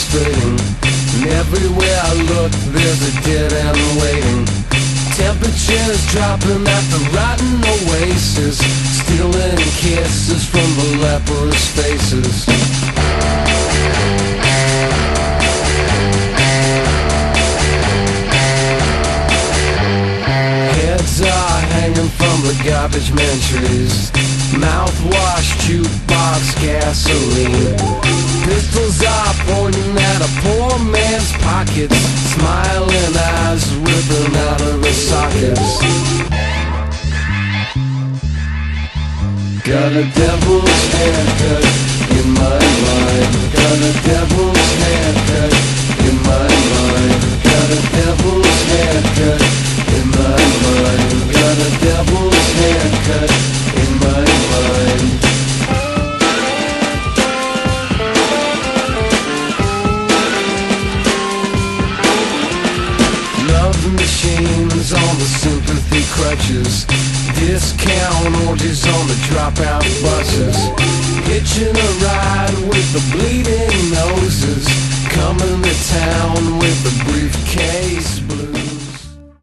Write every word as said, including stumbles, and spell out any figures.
frustrating. And everywhere I look, there's a dead end waiting. Temperatures dropping at the rotten oasis, stealing kisses from the leprous faces. Heads are hanging from the garbage men trees, mouthwash, jukebox, gasoline. Pistols are pointing at a poor man's pockets, smiling eyes ripping out of the sockets. Got a devil's haircut in my mind. Got a devil's haircut in my mind. Got a devil's haircut in my mind. Got a devil's haircut in my mind. Love machines on the sympathy crutches, discount orgies on the dropout buses, hitching a ride with the bleeding noses, coming to town with the briefcase.